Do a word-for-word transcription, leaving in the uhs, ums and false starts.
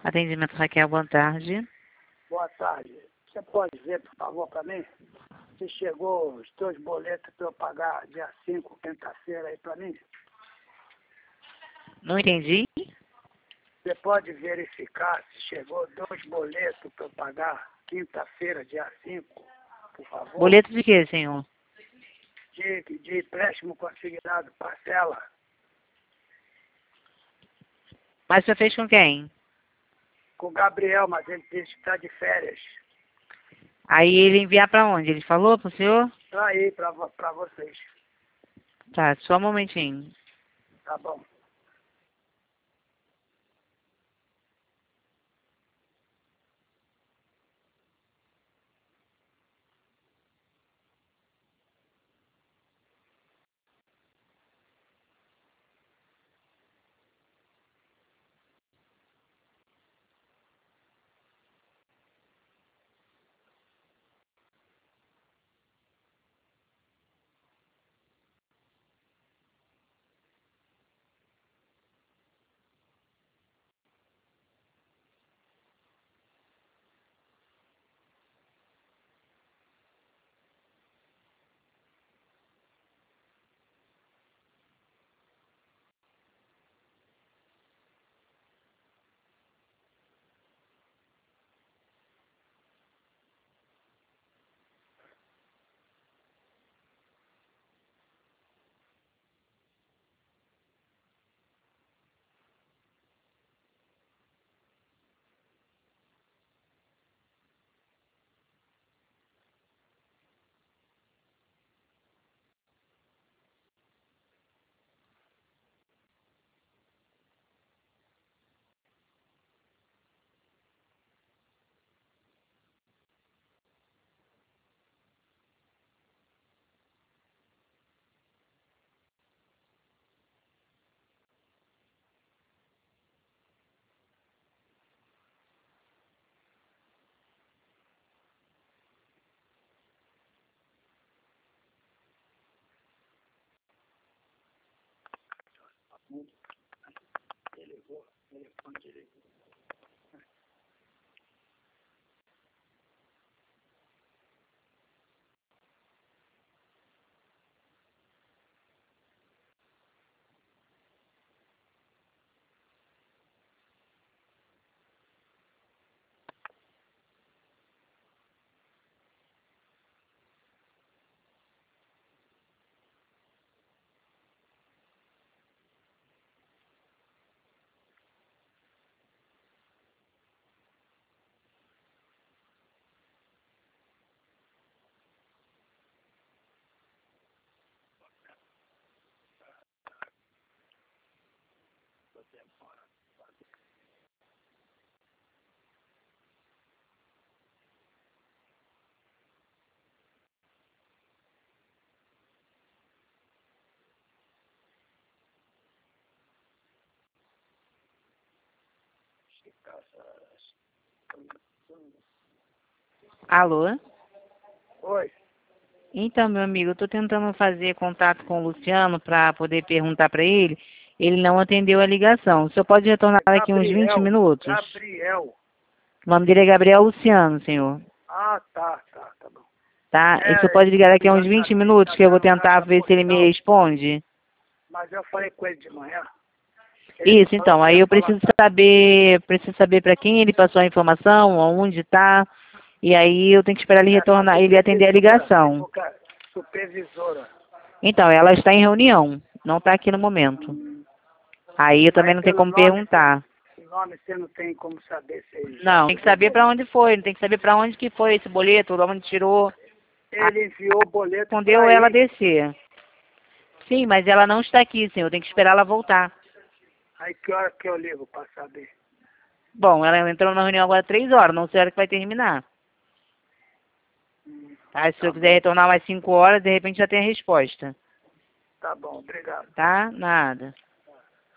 Atendimento Raquel, boa tarde. Boa tarde. Você pode ver, por favor, para mim? Se chegou os dois boletos para eu pagar dia cinco, quinta-feira aí para mim? Não entendi. Você pode verificar se chegou dois boletos para eu pagar quinta-feira, dia cinco, por favor? Boleto de quê, senhor? De, de empréstimo consignado, parcela. Mas você fez com quem? Com o Gabriel, mas ele disse que está de férias. Aí ele enviar pra onde? Ele falou pro senhor? Tá aí para vocês. Tá, só um momentinho. Tá bom. Ele ligou, o telefone desligou. Alô? Oi. Então, meu amigo, eu tô tentando fazer contato com o Luciano para poder perguntar para ele. Ele não atendeu a ligação. O senhor pode retornar daqui uns vinte Gabriel. minutos? Gabriel. O nome dele é Gabriel Luciano, senhor. Ah, tá, tá, tá bom. Tá? E o senhor É, pode ligar daqui a uns vinte exatamente, minutos tá que eu vou dando tentar carta ver se ele me postal, responde? mas eu falei com ele de manhã. Ele Isso, falou então. que Aí ia eu falar, preciso saber, preciso saber para quem ele passou a informação, aonde tá. E aí eu tenho que esperar ele é, pra retornar, ele atender a supervisora, ligação. supervisora. Então, ela está em reunião, não está aqui no momento. Hum. Aí eu também Mas não tenho pelo como nome, perguntar. pelo nome você não tem como saber se ele já Não, tem que saber chegou. para onde foi, tem que saber para onde que foi esse boleto, de onde tirou. Ele enviou o boleto Respondeu para ela aí. descer. Sim, mas ela não está aqui, senhor, tem que esperar ela voltar. Aí que hora que eu ligo para saber? Bom, ela entrou na reunião agora três horas, não sei a hora que vai terminar. Hum, Tá? Se tá eu quiser bom, retornar mais cinco horas, de repente já tem a resposta. tá bom, obrigado. Tá? Nada.